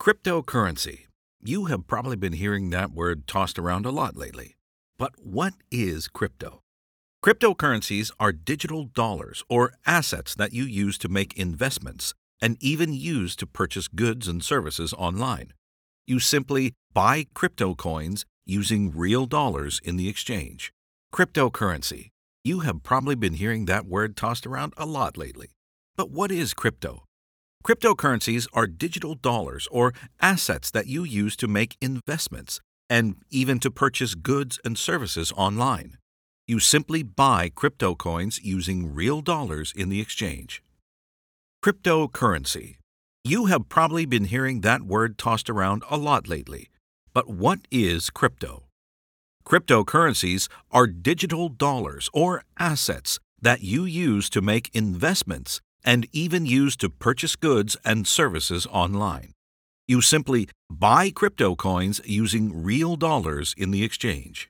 Cryptocurrency. You have probably been hearing that word tossed around a lot lately. But what is crypto? Cryptocurrencies are digital dollars or assets that you use to make investments and even use to purchase goods and services online. You simply buy crypto coins using real dollars in the exchange. Cryptocurrency. You have probably been hearing that word tossed around a lot lately. But what is crypto? Cryptocurrencies are digital dollars or assets that you use to make investments and even to purchase goods and services online. You simply buy crypto coins using real dollars in the exchange. Cryptocurrency. You have probably been hearing that word tossed around a lot lately. But what is crypto? Cryptocurrencies are digital dollars or assets that you use to make investments and even use to purchase goods and services online. You simply buy crypto coins using real dollars in the exchange.